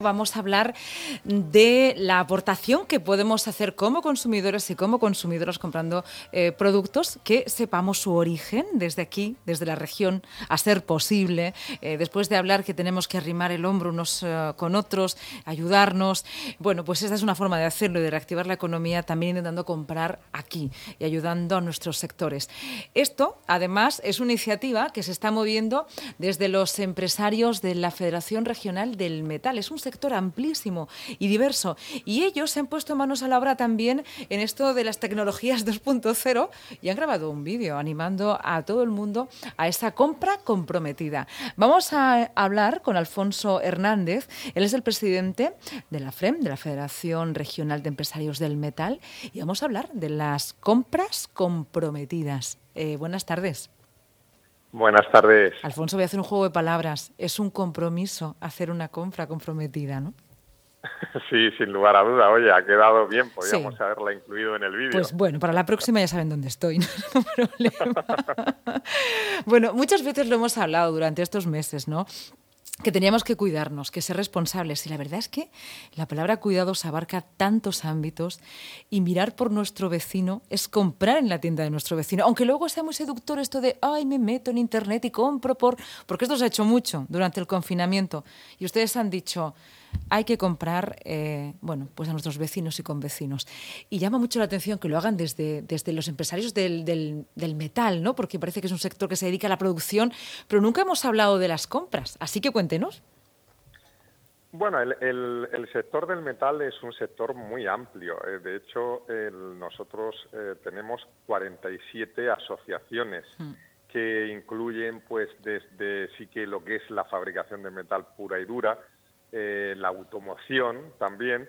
Vamos a hablar de la aportación que podemos hacer como consumidores y como consumidoras comprando productos, que sepamos su origen desde aquí, desde la región, a ser posible. Después de hablar que tenemos que arrimar el hombro unos con otros, ayudarnos. Bueno, pues esta es una forma de hacerlo y de reactivar la economía, también intentando comprar aquí y ayudando a nuestros sectores. Esto, además, es una iniciativa que se está moviendo desde los empresarios de la Federación Regional del Metal. Es un sector amplísimo y diverso, y ellos se han puesto manos a la obra también en esto de las tecnologías 2.0 y han grabado un vídeo animando a todo el mundo a esa compra comprometida. Vamos a hablar con Alfonso Hernández. Él es el presidente de la FREM, de la Federación Regional de Empresarios del Metal, y vamos a hablar de las compras comprometidas. Buenas tardes. Buenas tardes. Alfonso, voy a hacer un juego de palabras. Es un compromiso hacer una compra comprometida, ¿no? Sí, sin lugar a duda. Oye, ha quedado bien. Podríamos Sí. haberla incluido en el vídeo. Pues bueno, para la próxima ya saben dónde estoy, no hay problema. Bueno, muchas veces lo hemos hablado durante estos meses, ¿no? Que teníamos que cuidarnos, que ser responsables. Y la verdad es que la palabra cuidados abarca tantos ámbitos, y mirar por nuestro vecino es comprar en la tienda de nuestro vecino. Aunque luego sea muy seductor esto de, ay, me meto en internet y compro porque esto se ha hecho mucho durante el confinamiento. Y ustedes han dicho, hay que comprar, pues a nuestros vecinos y convecinos. Y llama mucho la atención que lo hagan desde los empresarios del metal, ¿no? Porque parece que es un sector que se dedica a la producción, pero nunca hemos hablado de las compras. Así que cuéntenos. Bueno, el sector del metal es un sector muy amplio. De hecho, nosotros tenemos 47 asociaciones que incluyen, pues, desde sí que lo que es la fabricación de metal pura y dura, la automoción también,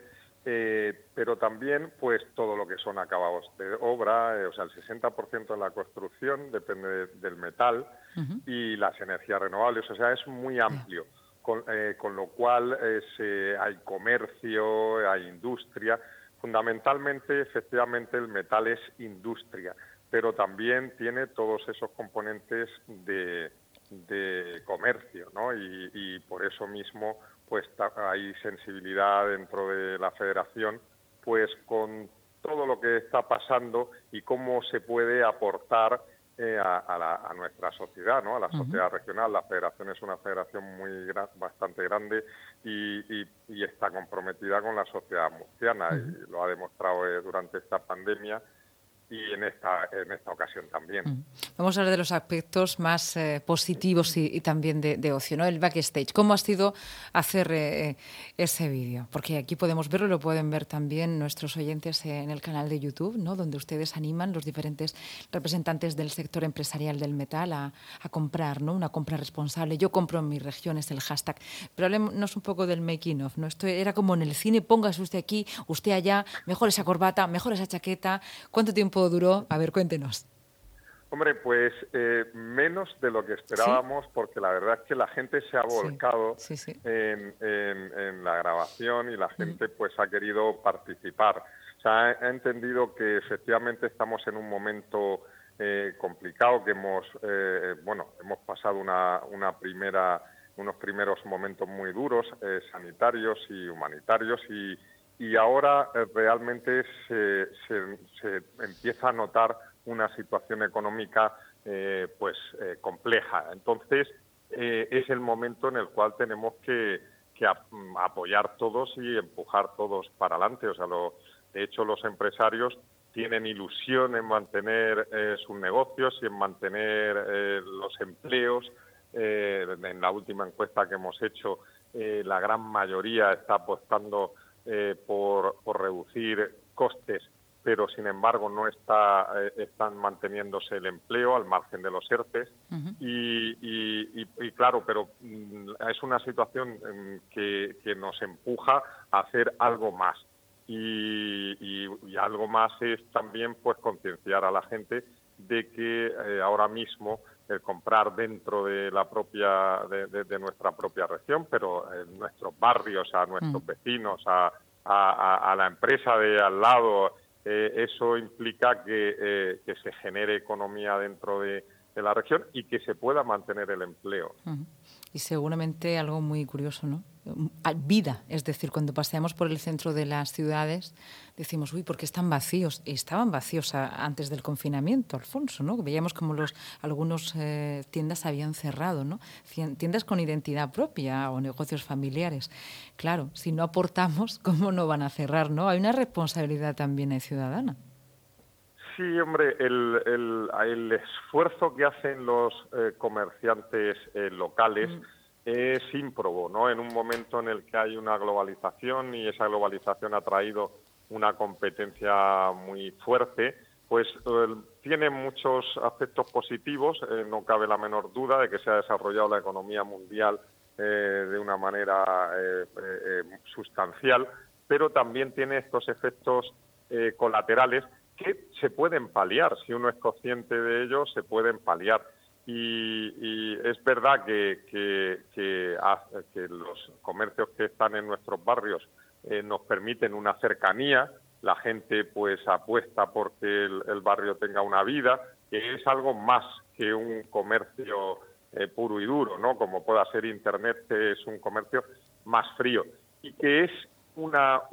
pero también, pues, todo lo que son acabados de obra, o sea, el 60% de la construcción depende del metal y las energías renovables, o sea, es muy amplio. Con lo cual hay comercio, hay industria. Fundamentalmente, efectivamente, el metal es industria, pero también tiene todos esos componentes de comercio, ¿no? Y por eso mismo, pues, hay sensibilidad dentro de la federación, pues, con todo lo que está pasando y cómo se puede aportar a nuestra sociedad, ¿no? A la sociedad regional. La federación es una federación bastante grande y está comprometida con la sociedad murciana, y lo ha demostrado durante esta pandemia y en esta ocasión también. Vamos a hablar de los aspectos más positivos y también de ocio, ¿no? El backstage. ¿Cómo ha sido hacer ese vídeo? Porque aquí podemos verlo, lo pueden ver también nuestros oyentes en el canal de YouTube, ¿no? Donde ustedes animan los diferentes representantes del sector empresarial del metal a comprar, ¿no? Una compra responsable. Yo compro en mi región, es el hashtag. Pero hablemos un poco del making of, ¿no? Esto era como en el cine: póngase usted aquí, usted allá, mejor esa corbata, mejor esa chaqueta. ¿Cuánto tiempo duró? A ver, cuéntenos. Hombre, pues menos de lo que esperábamos, ¿Sí? Porque la verdad es que la gente se ha volcado Sí, sí. en la grabación, y la gente, pues, ha querido participar. O sea, ha entendido que efectivamente estamos en un momento complicado, que hemos pasado unos primeros momentos muy duros, sanitarios y humanitarios, y ahora realmente se empieza a notar una situación económica compleja. Entonces, es el momento en el cual tenemos que apoyar todos y empujar todos para adelante. O sea, de hecho, los empresarios tienen ilusión en mantener sus negocios y en mantener los empleos. En la última encuesta que hemos hecho, la gran mayoría está apostando por reducir costes, pero sin embargo no están manteniéndose el empleo al margen de los ERTEs. Y claro, pero es una situación que nos empuja a hacer algo más. Y algo más es también, pues, concienciar a la gente de que ahora mismo el comprar dentro de la propia de nuestra propia región, pero en nuestros barrios, a nuestros vecinos, a la empresa de al lado, eso implica que se genere economía dentro de la región y que se pueda mantener el empleo. Y seguramente algo muy curioso, ¿no? Vida, es decir, cuando paseamos por el centro de las ciudades decimos, uy, ¿por qué están vacíos? Y estaban vacíos antes del confinamiento, Alfonso, ¿no? Veíamos como algunos tiendas habían cerrado, ¿no? Tiendas con identidad propia o negocios familiares. Claro, si no aportamos, ¿cómo no van a cerrar, no? Hay una responsabilidad también ciudadana. Sí, hombre, el esfuerzo que hacen los comerciantes locales es ímprobo, ¿no? En un momento en el que hay una globalización y esa globalización ha traído una competencia muy fuerte, pues tiene muchos aspectos positivos, no cabe la menor duda de que se ha desarrollado la economía mundial de una manera sustancial, pero también tiene estos efectos colaterales que se pueden paliar. Si uno es consciente de ello, se pueden paliar. Y es verdad que los comercios que están en nuestros barrios nos permiten una cercanía. La gente pues apuesta porque el barrio tenga una vida, que es algo más que un comercio puro y duro, ¿no? Como pueda ser Internet, que es un comercio más frío y que es una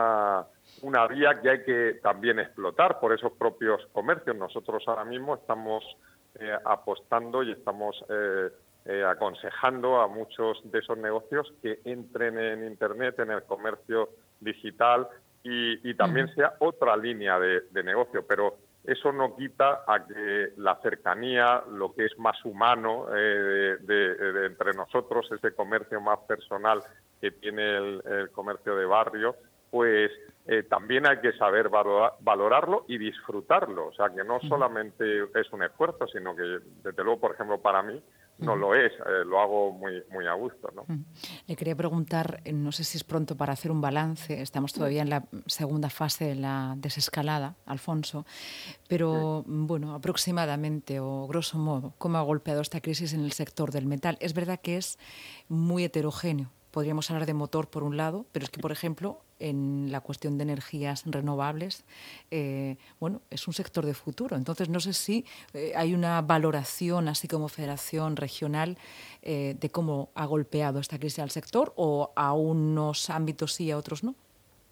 vía que hay que también explotar por esos propios comercios. Nosotros ahora mismo estamos apostando y estamos aconsejando a muchos de esos negocios que entren en Internet, en el comercio digital y también sea otra línea de negocio, pero eso no quita a que la cercanía, lo que es más humano de entre nosotros, ese comercio más personal que tiene el comercio de barrio, pues también hay que saber valorarlo y disfrutarlo. O sea, que no solamente es un esfuerzo, sino que, desde luego, por ejemplo, para mí, no lo es. Lo hago muy a gusto, ¿no? Le quería preguntar, no sé si es pronto para hacer un balance, estamos todavía en la segunda fase de la desescalada, Alfonso, pero bueno, aproximadamente o grosso modo, ¿cómo ha golpeado esta crisis en el sector del metal? Es verdad que es muy heterogéneo. Podríamos hablar de motor por un lado, pero es que, por ejemplo, en la cuestión de energías renovables, bueno, es un sector de futuro. Entonces, no sé si hay una valoración, así como federación regional, de cómo ha golpeado esta crisis al sector, o a unos ámbitos sí y a otros no,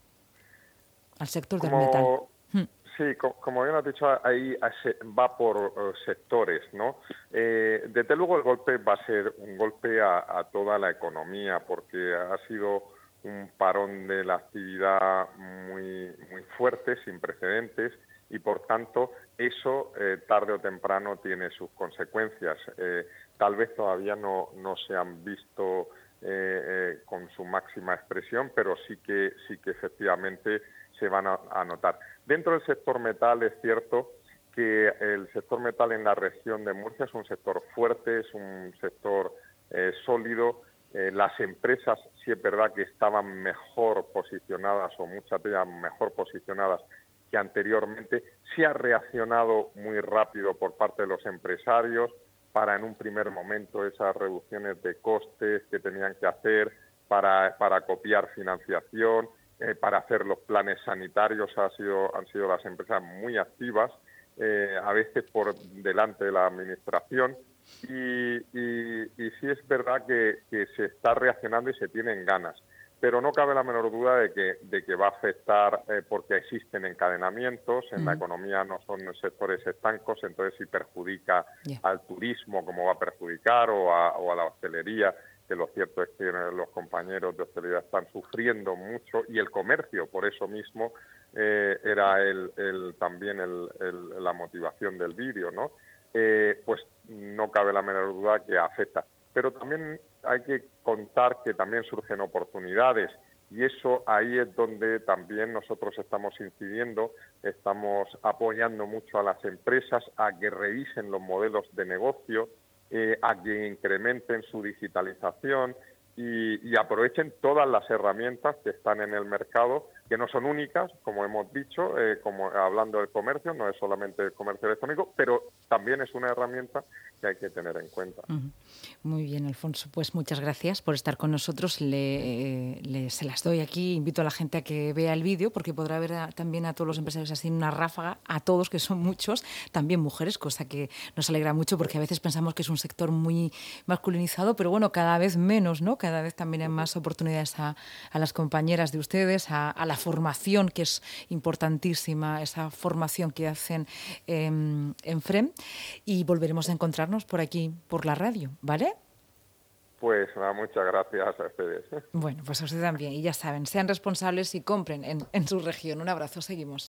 al sector del metal. Sí, como bien has dicho, ahí va por sectores, ¿no? Desde luego el golpe va a ser un golpe a toda la economía, porque ha sido un parón de la actividad muy fuerte, sin precedentes, y por tanto eso tarde o temprano tiene sus consecuencias. Tal vez todavía no se han visto con su máxima expresión, pero sí que efectivamente se van a notar. Dentro del sector metal es cierto que el sector metal en la región de Murcia es un sector fuerte, es un sector sólido. Las empresas sí es verdad que estaban mejor posicionadas, o muchas de ellas mejor posicionadas que anteriormente. Se ha reaccionado muy rápido por parte de los empresarios para, en un primer momento, esas reducciones de costes que tenían que hacer para copiar financiación, para hacer los planes sanitarios. Han sido las empresas muy activas, a veces por delante de la administración, y sí es verdad que se está reaccionando y se tienen ganas, pero no cabe la menor duda de que va a afectar, porque existen encadenamientos, en la economía no son sectores estancos, entonces si perjudica al turismo, como va a perjudicar, o a la hostelería, que lo cierto es que los compañeros de hostelería están sufriendo mucho, y el comercio, por eso mismo, era también la motivación del vídeo, ¿no? Pues no cabe la menor duda que afecta. Pero también hay que contar que también surgen oportunidades, y eso ahí es donde también nosotros estamos incidiendo, estamos apoyando mucho a las empresas a que revisen los modelos de negocio, a que incrementen su digitalización y aprovechen todas las herramientas que están en el mercado, que no son únicas, como hemos dicho, como hablando del comercio, no es solamente el comercio electrónico, pero también es una herramienta que hay que tener en cuenta. Muy bien, Alfonso, pues muchas gracias por estar con nosotros. Se las doy aquí, invito a la gente a que vea el vídeo, porque podrá ver también a todos los empresarios así en una ráfaga, a todos, que son muchos, también mujeres, cosa que nos alegra mucho, porque a veces pensamos que es un sector muy masculinizado, pero bueno, cada vez menos, ¿no? Cada vez también hay más oportunidades a las compañeras de ustedes, a la formación, que es importantísima, esa formación que hacen en FREM, y volveremos a encontrarnos por aquí, por la radio, ¿vale? Pues nada, muchas gracias a ustedes. Bueno, pues a usted también. Y ya saben, sean responsables y compren en su región. Un abrazo, seguimos.